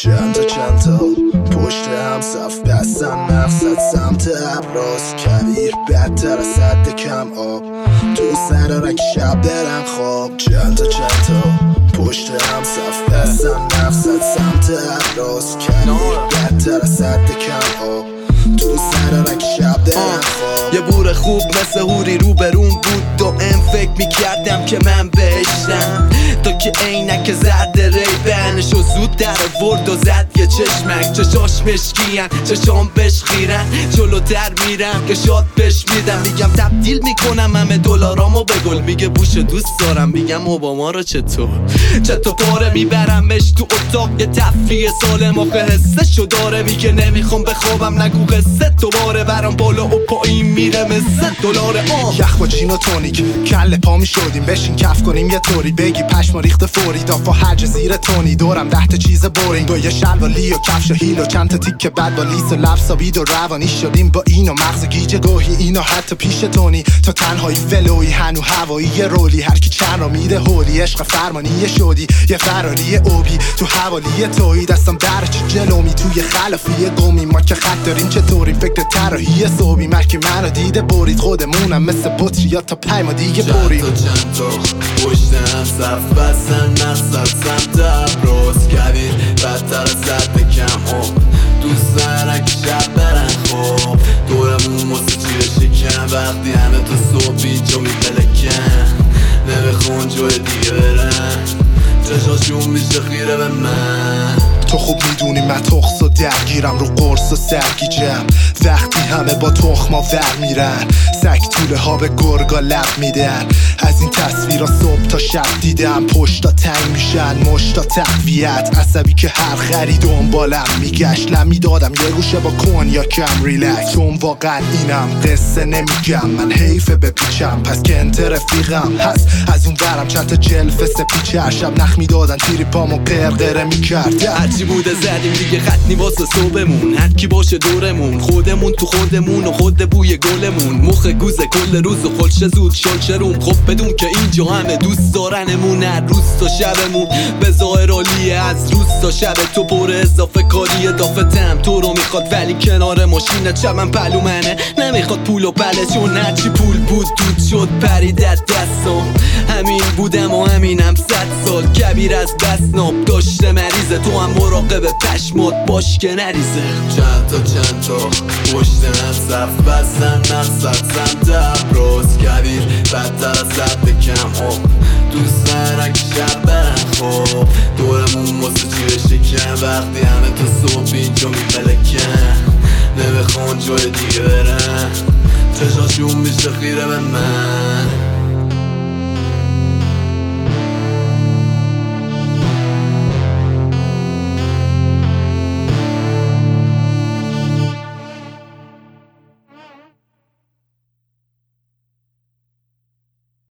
چند تا پشت هم صف بستن مقصد سمت ابراز کبیر بدتر از صد کم آب تو سر رنگ شب برن خواب چند تا پشت هم صف بستن مقصد سمت ابراز کبیر بدتر از صد کم آب تو سر رنگ شب برن خواب یه بور خوب مثل هوری رو برون بود دائم فکر میکردم که من بهشتم تا که عینک زرد ریبنشو زود در آورد و زد یه چشمک چشاش مشکین چشام بهش خیرن جلوتر میرم که شاد بهش میدم میگم تبدیل میکنم همه دلارامو به گل میگه بوش دوست دارم میگم اوباما رو چطور پاره میبرمش تو اتاق یه تفریح سالم آخه حسشو داره میگه نمیخوام بخوابم نگو قصه دوباره برام بالا و پایین میره مثل دلار یخ با جین و تونیک کل پا میشدیم بشین کف کنیم یه طوری بگی پشما ریخت فوری دافا حج زیر تونی دورم 10 چیز بورینگ دو یه شلوالی و کفش و هیل و چند تا تیکه بد با لیس و لفظ و بید و روانی شدیم با این و مغز گیج گاهی اینو حتی پیش تونی تا تنهایی ولوی هنو هوایی یه رولی هر کی چند را میده هولی عشق فرمانی یه شدی یه فراری اوبی تو حوالی تویی دستم در چه جلومی توی خلافی گمی ما که خط داریم چطوری فکر طراحی صوبی مرکی منو دیده برید خودمونم مثل بطری تا پیما دیگه بریم چند تا پشت هم صف بستن مقصد سمت ابراز کبیر بدتر از صد کم آب دوست دارن که شب برن خواب دورمون موسیقی شکن وقتی همه تا صبح اینجا میپلکن نمیخون جای دیگه برن چشاشون میشه خیره به من تو خوب میدونی من تخص و درگیرم رو قرص و سرگیجم وقتی همه با تخما ور میرن سگ طوله ها به گرگا لب میدن از این تصویرها صبح تا شب دیدم پشتا تنگ میشن مشتا تقویت عصبی که هر خری دنبالم میگشت لم میدادم یه گوشه با کنیا کم ریلکس چون واقعا اینم قصه نمیگم من حیفه بپیچم پس که انت رفیقم هست از اون ورم چند تا جلفه سپیچه هر شب نخ میدادن تیری پامو قرقره میکرد هرچی بوده زدیم دیگه خطنی واسه صبحمون هر کی باشه دورمون خودمون تو خودمون و خود بوی گلمون مخ گوزه کل روز و خلشه زود شلشروم خب بدون که اینجا همه دوست دارنمون هر روز تا شبمون به ظاهر عالیه از روز تا شب تو پر اضافه کاری اضافه تم تو رو میخواد ولی کنار ماشینه چمن پلو منه نمیخواد پول و پله چون هرچی پول بود دود شد پرید از دستم همین بودم و همینم 100 سال کبیر از بسناب داشته مریضه تو هم مراقب پشمات باش که نریزه چند تا پشت هم صف بستن مقصد سمت ابراز کبیر بدتر از صد کم آب دوست دارن که شب برن خواب دورمون موسیقی شکن وقتی همه تا صبح اینجا میپلکن نمیخوان جای دیگه برن چشاشون میشه خیره به من